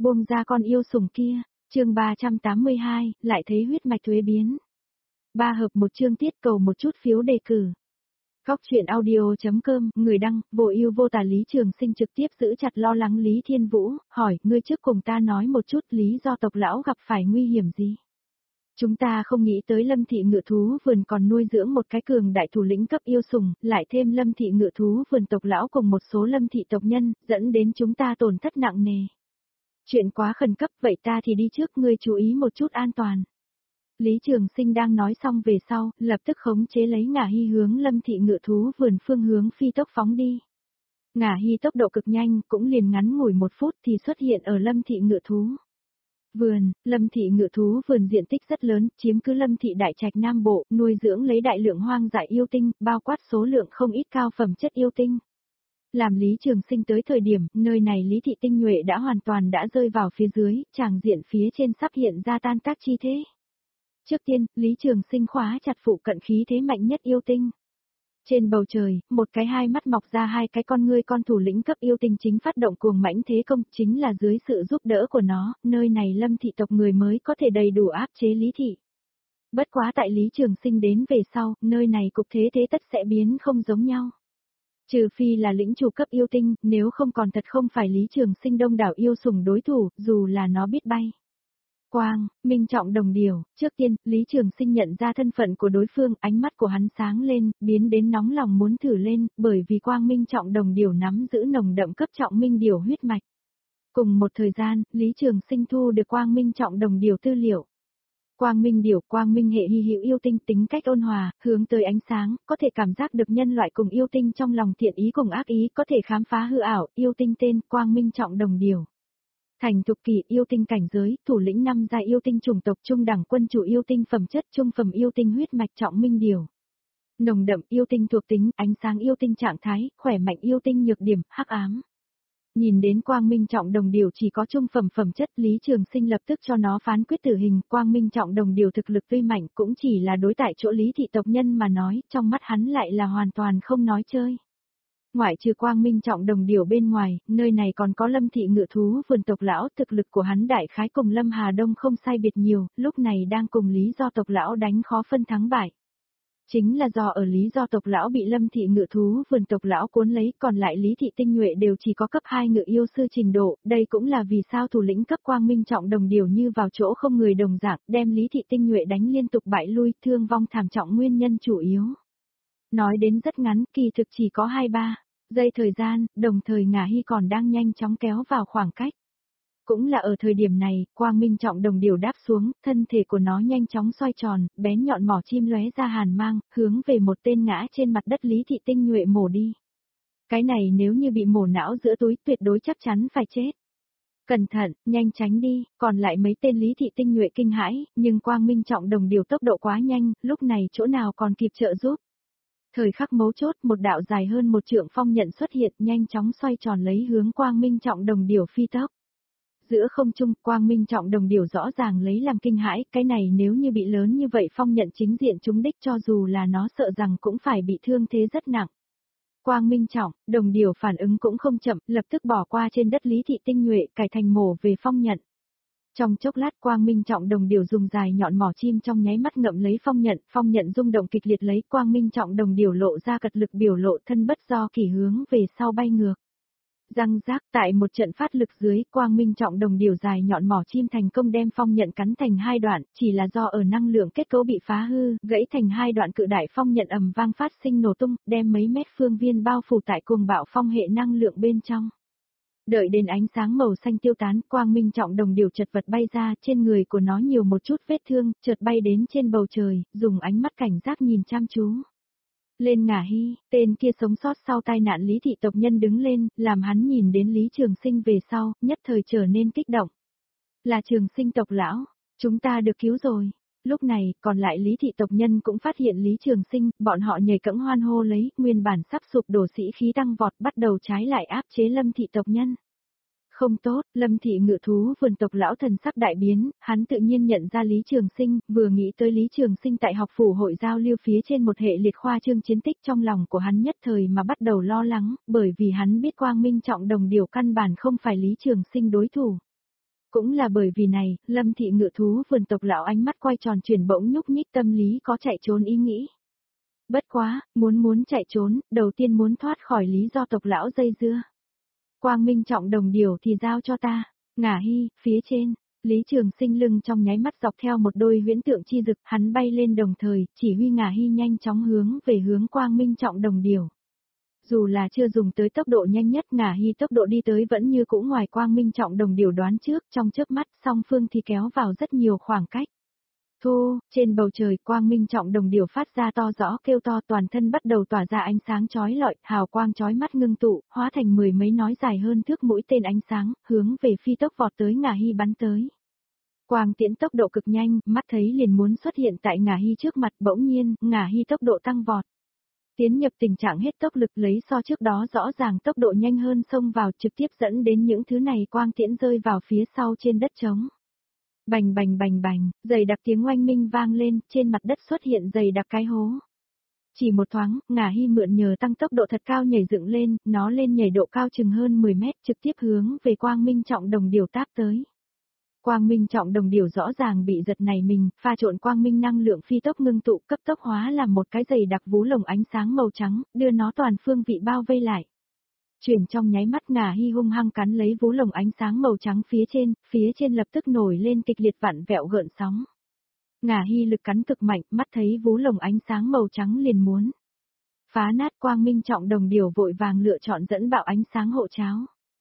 Buông ra con yêu sủng kia, chương 382, lại thấy huyết mạch thuế biến. 3 hợp một chương tiết cầu một chút phiếu đề cử. Góc truyện audio.com, người đăng, vô ưu vô tà Lý Trường Sinh trực tiếp giữ chặt lo lắng Lý Thiên Vũ, hỏi, ngươi trước cùng ta nói một chút lý do tộc lão gặp phải nguy hiểm gì? Chúng ta không nghĩ tới Lâm thị ngự thú vườn còn nuôi dưỡng một cái cường đại thủ lĩnh cấp yêu sủng, lại thêm Lâm thị ngự thú vườn tộc lão cùng một số Lâm thị tộc nhân, dẫn đến chúng ta tổn thất nặng nề. Chuyện quá khẩn cấp, vậy ta thì đi trước, ngươi chú ý một chút an toàn. Lý Trường Sinh đang nói xong về sau, lập tức khống chế lấy Ngả Hy hướng Lâm thị ngự thú vườn phương hướng phi tốc phóng đi. Ngả Hy tốc độ cực nhanh, cũng liền ngắn ngủi 1 phút thì xuất hiện ở Lâm thị ngự thú vườn. Lâm thị ngự thú vườn diện tích rất lớn, chiếm cứ Lâm thị đại trạch Nam Bộ, nuôi dưỡng lấy đại lượng hoang dại yêu tinh, bao quát số lượng không ít cao phẩm chất yêu tinh. Làm Lý Trường Sinh tới thời điểm, nơi này Lý thị tinh nhuệ đã hoàn toàn đã rơi vào phía dưới, tràng diện phía trên sắp hiện ra tan tác chi thế. Trước tiên, Lý Trường Sinh khóa chặt phụ cận khí thế mạnh nhất yêu tinh. Trên bầu trời, một cái hai mắt mọc ra hai cái con ngươi con thủ lĩnh cấp yêu tinh chính phát động cuồng mãnh thế công, chính là dưới sự giúp đỡ của nó, nơi này Lâm thị tộc người mới có thể đầy đủ áp chế Lý thị. Bất quá tại Lý Trường Sinh đến về sau, nơi này cục thế thế tất sẽ biến không giống nhau. Trừ phi là lĩnh chủ cấp yêu tinh, nếu không còn thật không phải Lý Trường Sinh đông đảo yêu sủng đối thủ, dù là nó biết bay. Quang, Minh Trọng Đồng Điểu, trước tiên, Lý Trường Sinh nhận ra thân phận của đối phương, ánh mắt của hắn sáng lên, biến đến nóng lòng muốn thử lên, bởi vì Quang Minh Trọng Đồng Điểu nắm giữ nồng đậm cấp trọng Minh Điểu huyết mạch. Cùng một thời gian, Lý Trường Sinh thu được Quang Minh Trọng Đồng Điểu tư liệu. Quang Minh Điểu, Quang Minh hệ hy hữu yêu tinh, tính cách ôn hòa, hướng tới ánh sáng, có thể cảm giác được nhân loại cùng yêu tinh trong lòng thiện ý cùng ác ý, có thể khám phá hư ảo, yêu tinh tên Quang Minh Trọng Đồng Điểu. Thành thục kỳ yêu tinh cảnh giới, thủ lĩnh 5 gia yêu tinh chủng tộc trung đẳng quân chủ yêu tinh phẩm chất trung phẩm yêu tinh huyết mạch trọng Minh Điểu. Nồng đậm yêu tinh thuộc tính, ánh sáng yêu tinh trạng thái, khỏe mạnh yêu tinh nhược điểm, hắc ám. Nhìn đến Quang Minh Trọng Đồng Điểu chỉ có trung phẩm phẩm chất, Lý Trường Sinh lập tức cho nó phán quyết tử hình. Quang Minh Trọng Đồng Điểu thực lực tuy mạnh cũng chỉ là đối tại chỗ Lý thị tộc nhân mà nói, trong mắt hắn lại là hoàn toàn không nói chơi. Ngoại trừ Quang Minh Trọng Đồng Điểu bên ngoài, nơi này còn có Lâm thị ngự thú vườn tộc lão, thực lực của hắn đại khái cùng Lâm Hà Đông không sai biệt nhiều, lúc này đang cùng lý do tộc lão đánh khó phân thắng bại. Chính là do ở lý do tộc lão bị Lâm thị ngự thú vườn tộc lão cuốn lấy, còn lại Lý thị tinh nhuệ đều chỉ có cấp 2 ngự yêu sư trình độ, đây cũng là vì sao thủ lĩnh cấp Quang Minh Trọng Đồng Điểu như vào chỗ không người đồng dạng, đem Lý thị tinh nhuệ đánh liên tục bại lui, thương vong thảm trọng nguyên nhân chủ yếu. Nói đến rất ngắn, kỳ thực chỉ có 2-3 giây thời gian, đồng thời Ngả Hy còn đang nhanh chóng kéo vào khoảng cách. Cũng là ở thời điểm này, Quang Minh Trọng Đồng Điểu đáp xuống, thân thể của nó nhanh chóng xoay tròn, bén nhọn mỏ chim lóe ra hàn mang, hướng về một tên ngã trên mặt đất Lý thị tinh nhuệ mổ đi. Cái này nếu như bị mổ não giữa túi tuyệt đối chắc chắn phải chết. Cẩn thận, nhanh tránh đi, còn lại mấy tên Lý thị tinh nhuệ kinh hãi, nhưng Quang Minh Trọng Đồng Điểu tốc độ quá nhanh, lúc này chỗ nào còn kịp trợ giúp. Thời khắc mấu chốt, một đạo dài hơn 1 trượng phong nhận xuất hiện, nhanh chóng xoay tròn lấy hướng Quang Minh Trọng Đồng Điểu phi tốc. Giữa không trung, Quang Minh Trọng Đồng Điểu rõ ràng lấy làm kinh hãi, cái này nếu như bị lớn như vậy phong nhận chính diện trúng đích cho dù là nó sợ rằng cũng phải bị thương thế rất nặng. Quang Minh Trọng Đồng Điểu phản ứng cũng không chậm, lập tức bỏ qua trên đất Lý thị tinh nhuệ, cải thành mổ về phong nhận. Trong chốc lát Quang Minh Trọng Đồng Điểu dùng dài nhọn mỏ chim trong nháy mắt ngậm lấy phong nhận rung động kịch liệt lấy Quang Minh Trọng Đồng Điểu lộ ra cật lực biểu lộ thân bất do kỷ hướng về sau bay ngược. Răng rác tại một trận phát lực dưới, Quang Minh Trọng Đồng Điểu dài nhọn mỏ chim thành công đem phong nhận cắn thành 2 đoạn, chỉ là do ở năng lượng kết cấu bị phá hư, gãy thành 2 đoạn cự đại phong nhận ầm vang phát sinh nổ tung, đem mấy mét phương viên bao phủ tại cuồng bạo phong hệ năng lượng bên trong. Đợi đến ánh sáng màu xanh tiêu tán, Quang Minh Trọng Đồng Điểu chật vật bay ra, trên người của nó nhiều một chút vết thương, chợt bay đến trên bầu trời, dùng ánh mắt cảnh giác nhìn chăm chú. Lên Ngả Hy, tên kia sống sót sau tai nạn Lý thị tộc nhân đứng lên, làm hắn nhìn đến Lý Trường Sinh về sau, nhất thời trở nên kích động. Là Trường Sinh tộc lão, chúng ta được cứu rồi. Lúc này, còn lại Lý thị tộc nhân cũng phát hiện Lý Trường Sinh, bọn họ nhảy cẫng hoan hô lấy, nguyên bản sắp sụp đổ sĩ khí tăng vọt, bắt đầu trái lại áp chế Lâm thị tộc nhân. Không tốt, Lâm thị ngự thú vườn tộc lão thần sắc đại biến, hắn tự nhiên nhận ra Lý Trường Sinh, vừa nghĩ tới Lý Trường Sinh tại học phủ hội giao lưu phía trên một hệ liệt khoa trương chiến tích, trong lòng của hắn nhất thời mà bắt đầu lo lắng, bởi vì hắn biết Quang Minh Trọng Đồng Điểu căn bản không phải Lý Trường Sinh đối thủ. Cũng là bởi vì này, Lâm thị ngự thú vườn tộc lão ánh mắt quay tròn chuyển bỗng nhúc nhích tâm lý có chạy trốn ý nghĩ. Bất quá, muốn chạy trốn, đầu tiên muốn thoát khỏi lý do tộc lão dây dưa. Quang Minh trọng đồng điều thì giao cho ta. Ngả Hy, phía trên, Lý Trường Sinh lưng trong nháy mắt dọc theo một đôi huyễn tượng chi dực, hắn bay lên đồng thời, chỉ huy Ngả Hy nhanh chóng hướng về hướng Quang Minh trọng đồng điều. Dù là chưa dùng tới tốc độ nhanh nhất, Ngả Hy tốc độ đi tới vẫn như cũ ngoài Quang Minh trọng đồng điều đoán trước, trong chớp mắt song phương thì kéo vào rất nhiều khoảng cách. Thu, trên bầu trời Quang Minh trọng đồng điều phát ra to rõ kêu to, toàn thân bắt đầu tỏa ra ánh sáng chói lọi, hào quang chói mắt ngưng tụ, hóa thành mười mấy nói dài hơn thước mũi tên ánh sáng, hướng về phi tốc vọt tới Ngả Hy bắn tới. Quang tiễn tốc độ cực nhanh, mắt thấy liền muốn xuất hiện tại Ngả Hy trước mặt, bỗng nhiên, Ngả Hy tốc độ tăng vọt. Tiến nhập tình trạng hết tốc lực, lấy so trước đó rõ ràng tốc độ nhanh hơn xông vào, trực tiếp dẫn đến những thứ này quang tiễn rơi vào phía sau trên đất trống. Bành bành bành bành, dày đặc tiếng oanh minh vang lên, trên mặt đất xuất hiện dày đặc cái hố. Chỉ một thoáng, Ngả Hy mượn nhờ tăng tốc độ thật cao nhảy dựng lên, nó lên nhảy độ cao chừng hơn 10 mét, trực tiếp hướng về Quang Minh trọng đồng điều táp tới. Quang Minh trọng đồng điều rõ ràng bị giật này mình, pha trộn quang minh năng lượng phi tốc ngưng tụ cấp tốc hóa làm một cái dày đặc vú lồng ánh sáng màu trắng, đưa nó toàn phương vị bao vây lại. Chuyển trong nháy mắt, Ngả Hy hung hăng cắn lấy vú lồng ánh sáng màu trắng phía trên lập tức nổi lên kịch liệt vặn vẹo gợn sóng. Ngả Hy lực cắn cực mạnh, mắt thấy vú lồng ánh sáng màu trắng liền muốn phá nát. Quang Minh trọng đồng điều vội vàng lựa chọn dẫn bạo ánh sáng hộ cháo.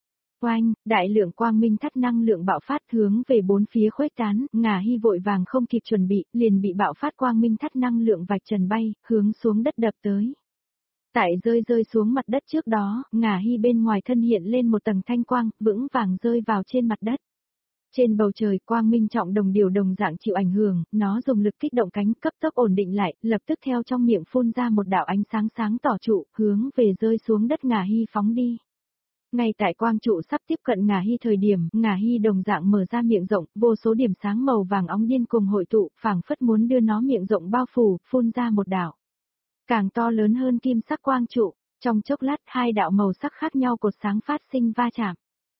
Oanh, đại lượng quang minh thắt năng lượng bạo phát hướng về bốn phía khuếch tán, Ngả Hy vội vàng không kịp chuẩn bị, liền bị bạo phát quang minh thắt năng lượng vạch trần bay, hướng xuống đất đập tới. Tại rơi xuống mặt đất trước đó, Ngả Hy bên ngoài thân hiện lên một tầng thanh quang, vững vàng rơi vào trên mặt đất. Trên bầu trời Quang Minh trọng đồng điều đồng dạng chịu ảnh hưởng, nó dùng lực kích động cánh cấp tốc ổn định lại, lập tức theo trong miệng phun ra một đạo ánh sáng sáng tỏ trụ, hướng về rơi xuống đất Ngả Hy phóng đi. Ngay tại quang trụ sắp tiếp cận Ngả Hy thời điểm, Ngả Hy đồng dạng mở ra miệng rộng, vô số điểm sáng màu vàng óng điên cùng hội tụ, phảng phất muốn đưa nó miệng rộng bao phủ, phun ra một đạo càng to lớn hơn kim sắc quang trụ. Trong chốc lát, hai đạo màu sắc khác nhau cột sáng phát sinh va chạm.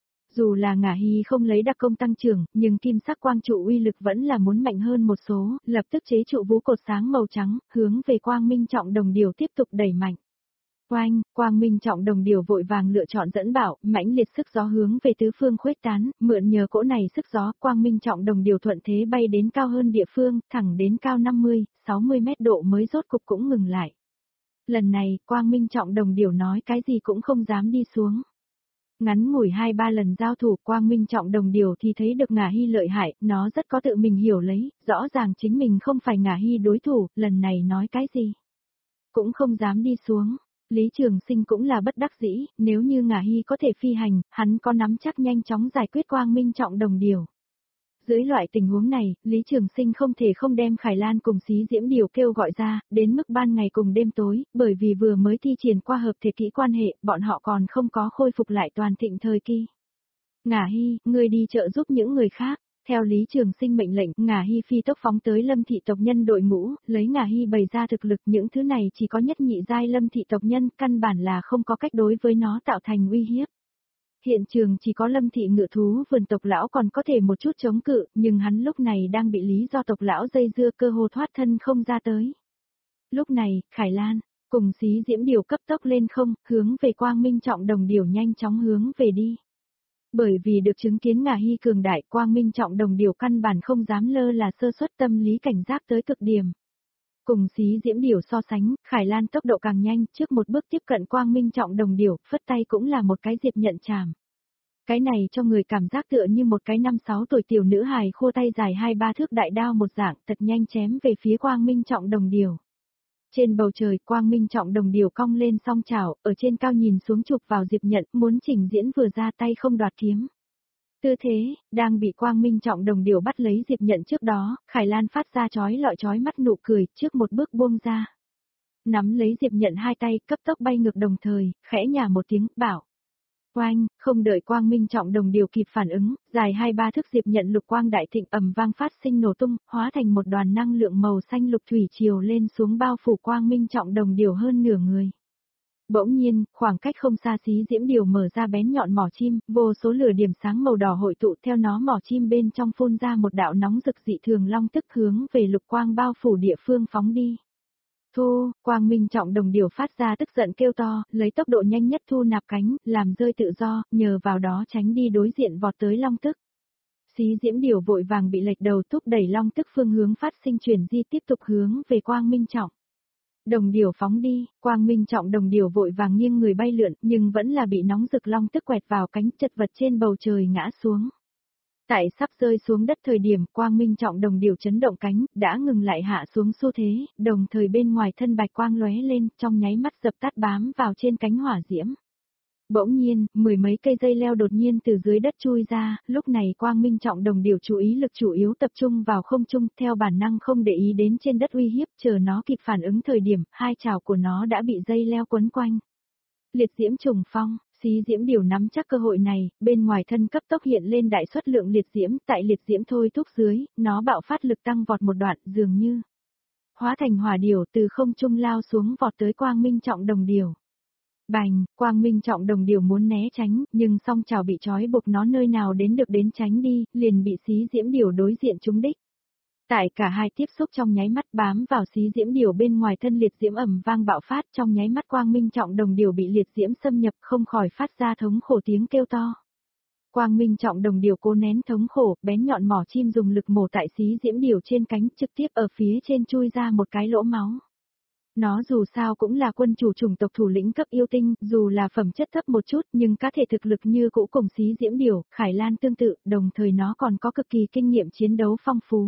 Dù là Ngả Hy không lấy đặc công tăng trưởng, nhưng kim sắc quang trụ uy lực vẫn là muốn mạnh hơn một số, lập tức chế trụ vú cột sáng màu trắng, hướng về Quang Minh trọng đồng điều tiếp tục đẩy mạnh. Oanh, Quang Minh trọng đồng điều vội vàng lựa chọn dẫn bảo, mãnh liệt sức gió hướng về tứ phương khuếch tán, mượn nhờ cỗ này sức gió, Quang Minh trọng đồng điều thuận thế bay đến cao hơn địa phương, thẳng đến cao 50, 60 mét độ mới rốt cục cũng ngừng lại. Lần này, Quang Minh trọng đồng điều nói cái gì cũng không dám đi xuống. Ngắn ngủi 2-3 lần giao thủ, Quang Minh trọng đồng điều thì thấy được Ngả Hy lợi hại, nó rất có tự mình hiểu lấy, rõ ràng chính mình không phải Ngả Hy đối thủ, lần này nói cái gì cũng không dám đi xuống. Lý Trường Sinh cũng là bất đắc dĩ, nếu như Ngả Hy có thể phi hành, hắn có nắm chắc nhanh chóng giải quyết Quang Minh trọng đồng điều. Dưới loại tình huống này, Lý Trường Sinh không thể không đem Khải Lan cùng Xí Diễm Điều kêu gọi ra, đến mức ban ngày cùng đêm tối, bởi vì vừa mới thi triển qua hợp thể kỹ quan hệ, bọn họ còn không có khôi phục lại toàn thịnh thời kỳ. Ngả Hy, ngươi đi trợ giúp những người khác. Theo Lý Trường Sinh mệnh lệnh, Ngả Hy phi tốc phóng tới Lâm thị tộc nhân đội ngũ, lấy Ngả Hy bày ra thực lực, những thứ này chỉ có nhất nhị giai Lâm thị tộc nhân, căn bản là không có cách đối với nó tạo thành uy hiếp. Hiện trường chỉ có Lâm thị ngự thú vườn tộc lão còn có thể một chút chống cự, nhưng hắn lúc này đang bị lý do tộc lão dây dưa, cơ hồ thoát thân không ra tới. Lúc này, Khải Lan cùng Xí Diễm Điều cấp tốc lên không, hướng về Quang Minh trọng đồng điều nhanh chóng hướng về đi. Bởi vì được chứng kiến Ngả Hy cường đại, Quang Minh trọng đồng điều căn bản không dám lơ là sơ suất, tâm lý cảnh giác tới cực điểm. Cùng Xí Diễm Điều so sánh, Khải Lan tốc độ càng nhanh, trước một bước tiếp cận Quang Minh trọng đồng điều, phất tay cũng là một cái diệp nhận chàm. Cái này cho người cảm giác tựa như một cái 5-6 tuổi tiểu nữ hài khô tay dài 2-3 thước đại đao một dạng, thật nhanh chém về phía Quang Minh trọng đồng điều. Trên bầu trời, Quang Minh trọng đồng điều cong lên song chảo, ở trên cao nhìn xuống chụp vào diệp nhận, muốn trình diễn vừa ra tay không đoạt kiếm. Tư thế, đang bị Quang Minh trọng đồng điều bắt lấy diệp nhận trước đó, Khải Lan phát ra chói mắt nụ cười, trước một bước buông ra. Nắm lấy diệp nhận hai tay, cấp tốc bay ngược đồng thời, khẽ nhả một tiếng, bảo. Oanh, không đợi Quang Minh trọng đồng điều kịp phản ứng, dài 2-3 thước diệp nhận lục quang đại thịnh ầm vang phát sinh nổ tung, hóa thành một đoàn năng lượng màu xanh lục thủy triều lên xuống bao phủ Quang Minh trọng đồng điều hơn nửa người. Bỗng nhiên, khoảng cách không xa xí diễm điều mở ra bén nhọn mỏ chim, vô số lửa điểm sáng màu đỏ hội tụ theo nó mỏ chim bên trong phun ra một đạo nóng rực dị thường long tức hướng về lục quang bao phủ địa phương phóng đi. Thu, quang minh trọng đồng điều phát ra tức giận kêu to, lấy tốc độ nhanh nhất thu nạp cánh, làm rơi tự do, nhờ vào đó tránh đi đối diện vọt tới long tức. Xí diễm điều vội vàng bị lệch đầu thúc đẩy long tức phương hướng phát sinh chuyển di tiếp tục hướng về quang minh trọng. Đồng điều phóng đi, quang minh trọng đồng điều vội vàng nghiêng người bay lượn nhưng vẫn là bị nóng rực long tức quẹt vào cánh chật vật trên bầu trời ngã xuống. Tại sắp rơi xuống đất thời điểm quang minh trọng đồng điều chấn động cánh, đã ngừng lại hạ xuống xu thế, đồng thời bên ngoài thân bạch quang lóe lên trong nháy mắt dập tắt bám vào trên cánh hỏa diễm. Bỗng nhiên, mười mấy cây dây leo đột nhiên từ dưới đất chui ra, lúc này quang minh trọng đồng điều chú ý lực chủ yếu tập trung vào không trung, theo bản năng không để ý đến trên đất uy hiếp, chờ nó kịp phản ứng thời điểm, hai chảo của nó đã bị dây leo quấn quanh. Liệt diễm trùng phong, xí diễm điều nắm chắc cơ hội này, bên ngoài thân cấp tốc hiện lên đại suất lượng liệt diễm, tại liệt diễm thôi thúc dưới, nó bạo phát lực tăng vọt một đoạn, dường như hóa thành hỏa điểu từ không trung lao xuống vọt tới quang minh trọng đồng điều. Bành, quang minh trọng đồng điều muốn né tránh, nhưng song chảo bị trói buộc nó nơi nào đến được đến tránh đi, liền bị xí diễm điều đối diện trúng đích. Tại cả hai tiếp xúc trong nháy mắt bám vào xí diễm điều bên ngoài thân liệt diễm ầm vang bạo phát trong nháy mắt quang minh trọng đồng điều bị liệt diễm xâm nhập không khỏi phát ra thống khổ tiếng kêu to. Quang minh trọng đồng điều cố nén thống khổ, bén nhọn mỏ chim dùng lực mổ tại xí diễm điều trên cánh trực tiếp ở phía trên chui ra một cái lỗ máu. Nó dù sao cũng là quân chủ chủng tộc thủ lĩnh cấp yêu tinh, dù là phẩm chất thấp một chút nhưng cá thể thực lực như cũ cùng xí diễm điều, Khải Lan tương tự, đồng thời nó còn có cực kỳ kinh nghiệm chiến đấu phong phú.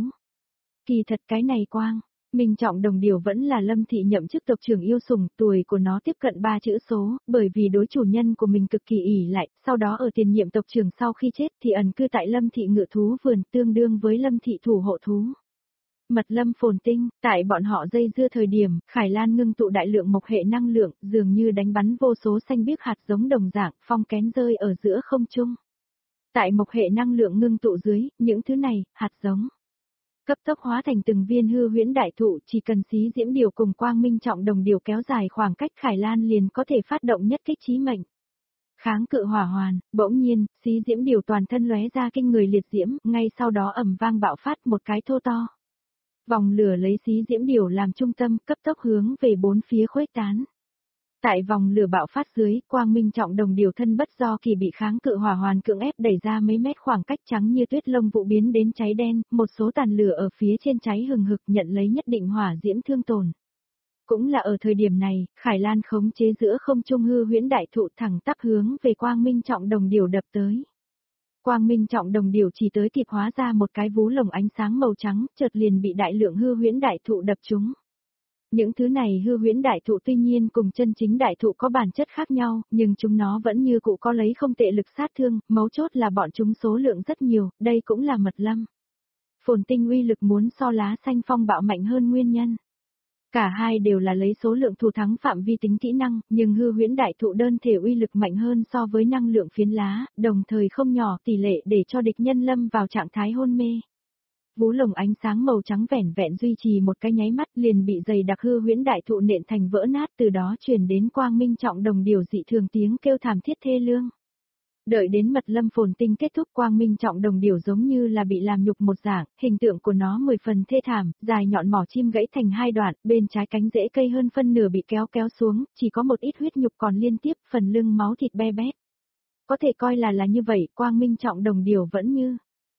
Kỳ thật cái này quang, minh trọng đồng điều vẫn là Lâm Thị nhậm chức tộc trưởng yêu sủng, tuổi của nó tiếp cận 3 chữ số, bởi vì đối chủ nhân của mình cực kỳ ỷ lại, sau đó ở tiền nhiệm tộc trưởng sau khi chết thì ẩn cư tại Lâm Thị ngự thú vườn tương đương với Lâm Thị thủ hộ thú. Mật lâm phồn tinh, tại bọn họ dây dưa thời điểm, Khải Lan ngưng tụ đại lượng mộc hệ năng lượng, dường như đánh bắn vô số xanh biếc hạt giống đồng dạng, phong kén rơi ở giữa không trung. Tại mộc hệ năng lượng ngưng tụ dưới, những thứ này, hạt giống cấp tốc hóa thành từng viên hư huyễn đại thụ, chỉ cần xí diễm điều cùng quang minh trọng đồng điều kéo dài khoảng cách Khải Lan liền có thể phát động nhất kích chí mệnh. Kháng cự hỏa hoàn, bỗng nhiên, xí diễm điều toàn thân lóe ra kinh người liệt diễm, ngay sau đó ầm vang bạo phát một cái thô to. Vòng lửa lấy xí diễm điều làm trung tâm, cấp tốc hướng về bốn phía khuếch tán. Tại vòng lửa bạo phát dưới, quang minh trọng đồng điều thân bất do kỳ bị kháng cự hỏa hoàn cưỡng ép đẩy ra mấy mét khoảng cách trắng như tuyết lông vụ biến đến cháy đen, một số tàn lửa ở phía trên cháy hừng hực nhận lấy nhất định hỏa diễm thương tổn. Cũng là ở thời điểm này, Khải Lan khống chế giữa không trung hư huyễn đại thụ thẳng tắp hướng về quang minh trọng đồng điều đập tới. Quang minh trọng đồng điều chỉ tới kịp hóa ra một cái vú lồng ánh sáng màu trắng, chợt liền bị đại lượng hư huyễn đại thụ đập trúng. Những thứ này hư huyễn đại thụ tuy nhiên cùng chân chính đại thụ có bản chất khác nhau, nhưng chúng nó vẫn như cũ có lấy không tệ lực sát thương, mấu chốt là bọn chúng số lượng rất nhiều, đây cũng là mật lâm. Phồn tinh uy lực muốn so lá xanh phong bạo mạnh hơn nguyên nhân. Cả hai đều là lấy số lượng thủ thắng phạm vi tính kỹ năng, nhưng hư huyễn đại thụ đơn thể uy lực mạnh hơn so với năng lượng phiến lá, đồng thời không nhỏ tỷ lệ để cho địch nhân lâm vào trạng thái hôn mê. Vú lồng ánh sáng màu trắng vẻn vẹn duy trì một cái nháy mắt liền bị dày đặc hư huyễn đại thụ nện thành vỡ nát, từ đó truyền đến quang minh trọng đồng điều dị thường tiếng kêu thảm thiết thê lương. Đợi đến mật lâm phồn tinh kết thúc, quang minh trọng đồng điều giống như là bị làm nhục một dạng, hình tượng của nó 10 phần thê thảm, dài nhọn mỏ chim gãy thành hai đoạn, bên trái cánh rễ cây hơn phân nửa bị kéo xuống, chỉ có một ít huyết nhục còn liên tiếp, phần lưng máu thịt be bét. Có thể coi là như vậy, quang minh trọng đồng điều vẫn như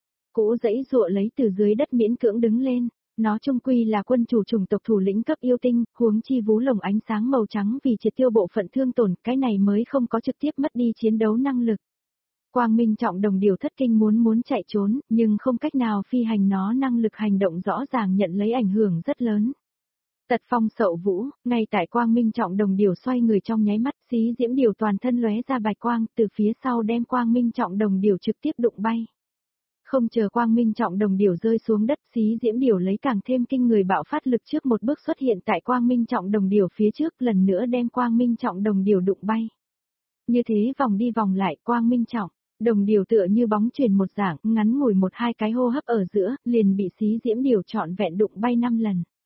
cũ dãy dụa lấy từ dưới đất miễn cưỡng đứng lên. Nó chung quy là quân chủ chủng tộc thủ lĩnh cấp yêu tinh, huống chi vú lồng ánh sáng màu trắng vì triệt tiêu bộ phận thương tổn, cái này mới không có trực tiếp mất đi chiến đấu năng lực. Quang minh trọng đồng điều thất kinh muốn chạy trốn, nhưng không cách nào phi hành, nó năng lực hành động rõ ràng nhận lấy ảnh hưởng rất lớn. Tật phong sậu vũ, ngay tại quang minh trọng đồng điều xoay người trong nháy mắt, xí diễm điều toàn thân lóe ra bạch quang, từ phía sau đem quang minh trọng đồng điều trực tiếp đụng bay. Không chờ quang minh trọng đồng điều rơi xuống đất, xí diễm điều lấy càng thêm kinh người bạo phát lực trước một bước xuất hiện tại quang minh trọng đồng điều phía trước, lần nữa đem quang minh trọng đồng điều đụng bay. Như thế vòng đi vòng lại, quang minh trọng đồng điều tựa như bóng chuyền một dạng, ngắn ngủi một hai cái hô hấp ở giữa, liền bị xí diễm điều trọn vẹn đụng bay 5 lần.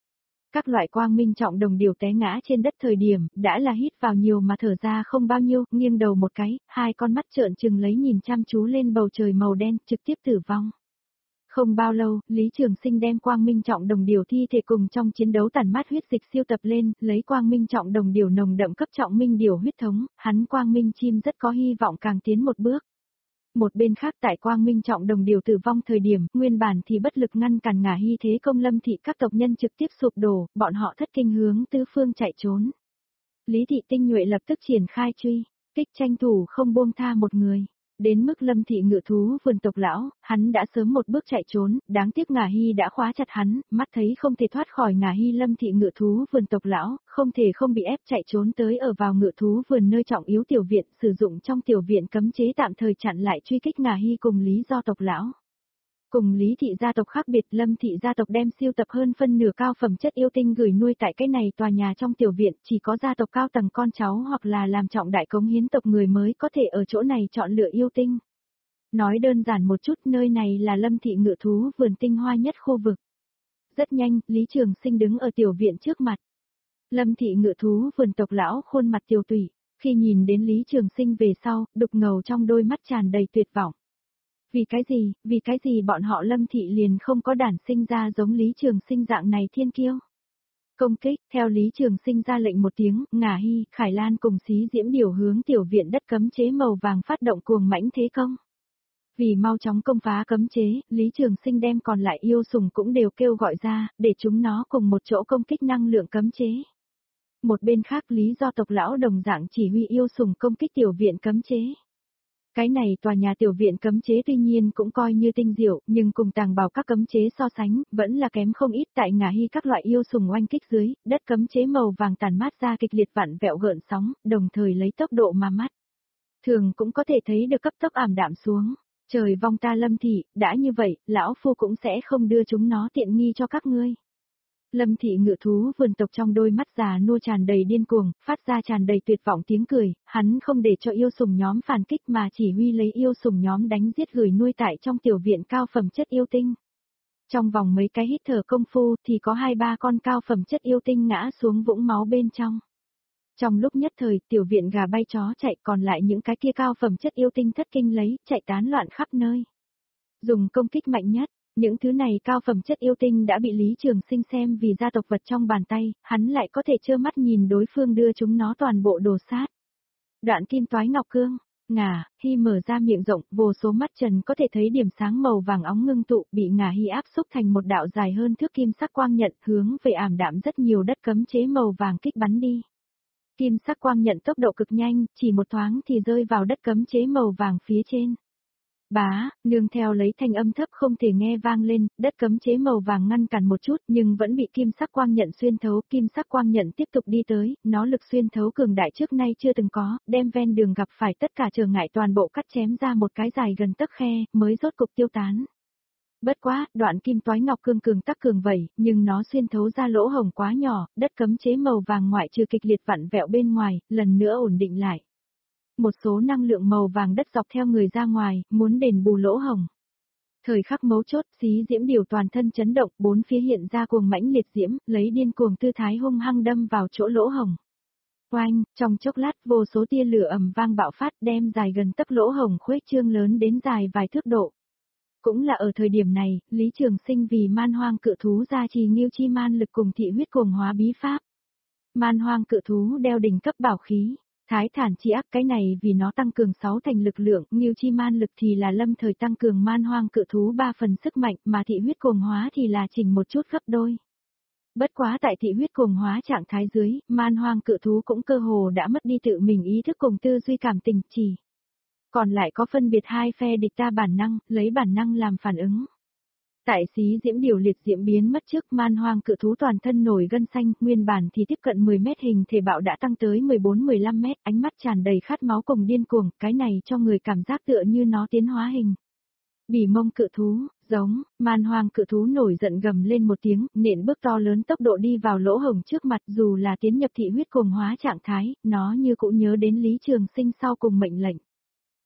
Các loại quang minh trọng đồng điều té ngã trên đất thời điểm, đã là hít vào nhiều mà thở ra không bao nhiêu, nghiêng đầu một cái, hai con mắt trợn trừng lấy nhìn chăm chú lên bầu trời màu đen, trực tiếp tử vong. Không bao lâu, Lý Trường Sinh đem quang minh trọng đồng điều thi thể cùng trong chiến đấu tàn mát huyết dịch siêu tập lên, lấy quang minh trọng đồng điều nồng đậm cấp trọng minh điều huyết thống, hắn quang minh chim rất có hy vọng càng tiến một bước. Một bên khác tại quang minh trọng đồng điều tử vong thời điểm, nguyên bản thì bất lực ngăn cản ngả hy thế công Lâm thị các tộc nhân trực tiếp sụp đổ, bọn họ thất kinh hướng tứ phương chạy trốn. Lý thị tinh nhuệ lập tức triển khai truy, kích tranh thủ không buông tha một người. Đến mức Lâm thị ngự thú vườn tộc lão, hắn đã sớm một bước chạy trốn, đáng tiếc ngả hy đã khóa chặt hắn, mắt thấy không thể thoát khỏi ngả hy Lâm thị ngự thú vườn tộc lão, không thể không bị ép chạy trốn tới ở vào ngự thú vườn nơi trọng yếu tiểu viện, sử dụng trong tiểu viện cấm chế tạm thời chặn lại truy kích ngả hy cùng Lý do tộc lão. Cùng Lý thị gia tộc khác biệt, Lâm thị gia tộc đem siêu tập hơn phân nửa cao phẩm chất yêu tinh gửi nuôi tại cái này tòa nhà trong tiểu viện, chỉ có gia tộc cao tầng con cháu hoặc là làm trọng đại cống hiến tộc người mới có thể ở chỗ này chọn lựa yêu tinh. Nói đơn giản một chút, nơi này là Lâm thị ngự thú vườn tinh hoa nhất khu vực. Rất nhanh, Lý Trường Sinh đứng ở tiểu viện trước mặt. Lâm thị ngự thú vườn tộc lão khuôn mặt tiều tụy, khi nhìn đến Lý Trường Sinh về sau, đục ngầu trong đôi mắt tràn đầy tuyệt vọng. Vì cái gì bọn họ Lâm thị liền không có đản sinh ra giống Lý Trường Sinh dạng này thiên kiêu. Công kích, theo Lý Trường Sinh ra lệnh một tiếng, Ngả Hy, Khải Lan cùng Xí Diễm điều hướng tiểu viện đất cấm chế màu vàng phát động cuồng mãnh thế công. Vì mau chóng công phá cấm chế, Lý Trường Sinh đem còn lại yêu sủng cũng đều kêu gọi ra, để chúng nó cùng một chỗ công kích năng lượng cấm chế. Một bên khác Lý do tộc lão đồng dạng chỉ huy yêu sủng công kích tiểu viện cấm chế. Cái này tòa nhà tiểu viện cấm chế tuy nhiên cũng coi như tinh diệu, nhưng cùng tàng bảo các cấm chế so sánh, vẫn là kém không ít. Tại Ngả Hy các loại yêu sủng oanh kích dưới, đất cấm chế màu vàng tàn mát ra kịch liệt vặn vẹo gợn sóng, đồng thời lấy tốc độ mà mắt thường cũng có thể thấy được cấp tốc ảm đạm xuống. Trời vong ta Lâm thị, đã như vậy, lão phu cũng sẽ không đưa chúng nó tiện nghi cho các ngươi. Lâm thị ngự thú vườn tộc trong đôi mắt già nua tràn đầy điên cuồng, phát ra tràn đầy tuyệt vọng tiếng cười, hắn không để cho yêu sủng nhóm phản kích mà chỉ huy lấy yêu sủng nhóm đánh giết gửi nuôi tại trong tiểu viện cao phẩm chất yêu tinh. Trong vòng mấy cái hít thở công phu thì có 2-3 con cao phẩm chất yêu tinh ngã xuống vũng máu bên trong. Trong lúc nhất thời tiểu viện gà bay chó chạy, còn lại những cái kia cao phẩm chất yêu tinh thất kinh lấy, chạy tán loạn khắp nơi. Dùng công kích mạnh nhất. Những thứ này cao phẩm chất yêu tinh đã bị Lý Trường Sinh xem vì gia tộc vật trong bàn tay, hắn lại có thể trơ mắt nhìn đối phương đưa chúng nó toàn bộ đồ sát. Đoạn kim toái ngọc cương, Ngả Hy mở ra miệng rộng, vô số mắt trần có thể thấy điểm sáng màu vàng óng ngưng tụ, bị Ngả Hy áp xúc thành một đạo dài hơn thước kim sắc quang nhận, hướng về ảm đạm rất nhiều đất cấm chế màu vàng kích bắn đi. Kim sắc quang nhận tốc độ cực nhanh, chỉ một thoáng thì rơi vào đất cấm chế màu vàng phía trên. Bá, nương theo lấy thanh âm thấp không thể nghe vang lên, đất cấm chế màu vàng ngăn cản một chút nhưng vẫn bị kim sắc quang nhận xuyên thấu, kim sắc quang nhận tiếp tục đi tới, nó lực xuyên thấu cường đại trước nay chưa từng có, đem ven đường gặp phải tất cả trở ngại toàn bộ cắt chém ra một cái dài gần tấc khe, mới rốt cục tiêu tán. Bất quá, đoạn kim toái ngọc cương cường tắc cường vậy, nhưng nó xuyên thấu ra lỗ hổng quá nhỏ, đất cấm chế màu vàng ngoại trừ kịch liệt vặn vẹo bên ngoài, lần nữa ổn định lại. Một số năng lượng màu vàng đất dọc theo người ra ngoài, muốn đền bù lỗ hổng. Thời khắc mấu chốt, Xí Diễm điều toàn thân chấn động, bốn phía hiện ra cuồng mãnh liệt diễm, lấy điên cuồng tư thái hung hăng đâm vào chỗ lỗ hổng. Oanh, trong chốc lát vô số tia lửa ầm vang bạo phát, đem dài gần tấc lỗ hổng khuếch trương lớn đến dài vài thước độ. Cũng là ở thời điểm này, Lý Trường Sinh vì man hoang cự thú gia trì Ngưu Chi Man lực cùng thị huyết cuồng hóa bí pháp. Man hoang cự thú đeo đỉnh cấp bảo khí. Thái thản chi ác, cái này vì nó tăng cường 6 thành lực lượng, Ngưu Chi Man lực thì là lâm thời tăng cường man hoang cự thú 3 phần sức mạnh, mà thị huyết cuồng hóa thì là chỉnh một chút gấp đôi. Bất quá tại thị huyết cuồng hóa trạng thái dưới, man hoang cự thú cũng cơ hồ đã mất đi tự mình ý thức cùng tư duy cảm tình chỉ. Còn lại có phân biệt hai phe địch ta bản năng, lấy bản năng làm phản ứng. Tại Xí Diễm điều liệt diễm biến mất trước, man hoang cự thú toàn thân nổi gân xanh, nguyên bản thì tiếp cận 10 mét hình thể bạo đã tăng tới 14-15 mét, ánh mắt tràn đầy khát máu cùng điên cuồng, cái này cho người cảm giác tựa như nó tiến hóa hình. Bỉ mông cự thú, giống, man hoang cự thú nổi giận gầm lên một tiếng, nện bước to lớn tốc độ đi vào lỗ hổng trước mặt, dù là tiến nhập thị huyết cuồng hóa trạng thái, nó như cũng nhớ đến Lý Trường Sinh sau cùng mệnh lệnh.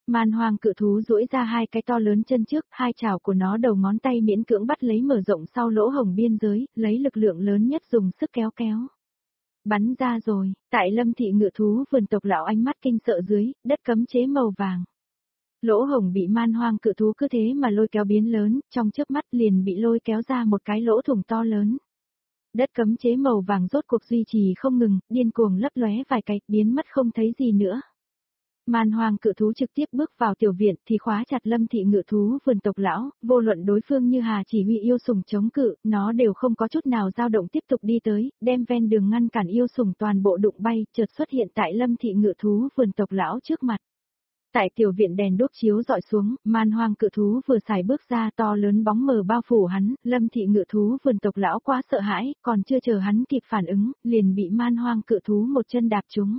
Man hoang cự thú duỗi ra hai cái to lớn chân trước, hai chảo của nó đầu ngón tay miễn cưỡng bắt lấy mở rộng sau lỗ hổng biên giới, lấy lực lượng lớn nhất dùng sức kéo kéo. Bắn ra rồi, tại Lâm thị ngự thú vườn tộc lão ánh mắt kinh sợ dưới, đất cấm chế màu vàng. Lỗ hổng bị man hoang cự thú cứ thế mà lôi kéo biến lớn, trong chớp mắt liền bị lôi kéo ra một cái lỗ thủng to lớn. Đất cấm chế màu vàng rốt cuộc duy trì không ngừng, điên cuồng lấp lóe vài cái, biến mất không thấy gì nữa. Man hoang cự thú trực tiếp bước vào tiểu viện thì khóa chặt Lâm thị ngự thú vườn tộc lão, vô luận đối phương như Hà chỉ huy yêu sủng chống cự, nó đều không có chút nào dao động tiếp tục đi tới, đem ven đường ngăn cản yêu sủng toàn bộ đụng bay, chợt xuất hiện tại Lâm thị ngự thú vườn tộc lão trước mặt. Tại tiểu viện đèn đốt chiếu dọi xuống, man hoang cự thú vừa xài bước ra to lớn bóng mờ bao phủ hắn, Lâm thị ngự thú vườn tộc lão quá sợ hãi, còn chưa chờ hắn kịp phản ứng, liền bị man hoang cự thú một chân đạp trúng.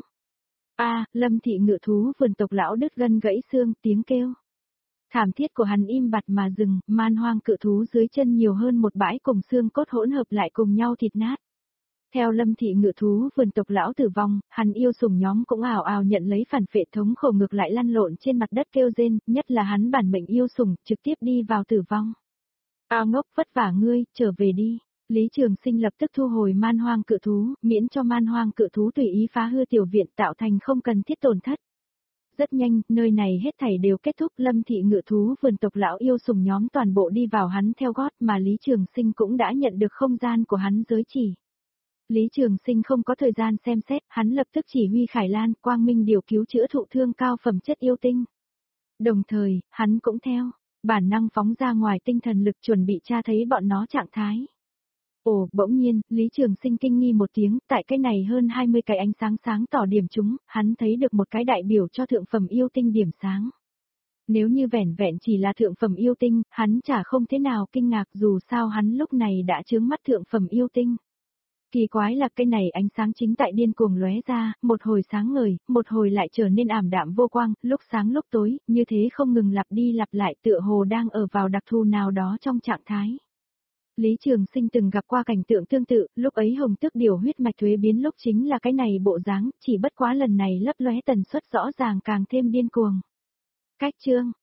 Lâm thị ngự thú vườn tộc lão đứt gân gãy xương, tiếng kêu thảm thiết của hắn im bặt mà dừng, man hoang cự thú dưới chân nhiều hơn một bãi cùng xương cốt hỗn hợp lại cùng nhau thịt nát. Theo Lâm thị ngự thú vườn tộc lão tử vong, hắn yêu sủng nhóm cũng ào ào nhận lấy phản phệ thống khổ ngược lại lăn lộn trên mặt đất kêu rên, nhất là hắn bản mệnh yêu sủng, trực tiếp đi vào tử vong. Ngốc vất vả ngươi, trở về đi. Lý Trường Sinh lập tức thu hồi man hoang cự thú, miễn cho man hoang cự thú tùy ý phá hư tiểu viện tạo thành không cần thiết tổn thất. Rất nhanh, nơi này hết thảy đều kết thúc, Lâm thị ngự thú vườn tộc lão yêu sủng nhóm toàn bộ đi vào hắn theo gót mà Lý Trường Sinh cũng đã nhận được không gian của hắn giới chỉ. Lý Trường Sinh không có thời gian xem xét, hắn lập tức chỉ huy Khải Lan, Quang Minh điều cứu chữa thụ thương cao phẩm chất yêu tinh. Đồng thời, hắn cũng theo bản năng phóng ra ngoài tinh thần lực chuẩn bị tra thấy bọn nó trạng thái. Bỗng nhiên, Lý Trường Sinh kinh nghi một tiếng, tại cái này hơn 20 cái ánh sáng sáng tỏ điểm chúng, hắn thấy được một cái đại biểu cho thượng phẩm yêu tinh điểm sáng. Nếu như vẻn vẹn chỉ là thượng phẩm yêu tinh, hắn chả không thế nào kinh ngạc dù sao hắn lúc này đã chướng mắt thượng phẩm yêu tinh. Kỳ quái là cái này ánh sáng chính tại điên cuồng lóe ra, một hồi sáng ngời, một hồi lại trở nên ảm đạm vô quang, lúc sáng lúc tối, như thế không ngừng lặp đi lặp lại tựa hồ đang ở vào đặc thù nào đó trong trạng thái. Lý Trường Sinh từng gặp qua cảnh tượng tương tự, lúc ấy hồng tước điều huyết mạch thuế biến lúc chính là cái này bộ dáng, chỉ bất quá lần này lấp lóe tần suất rõ ràng càng thêm điên cuồng. Cách chương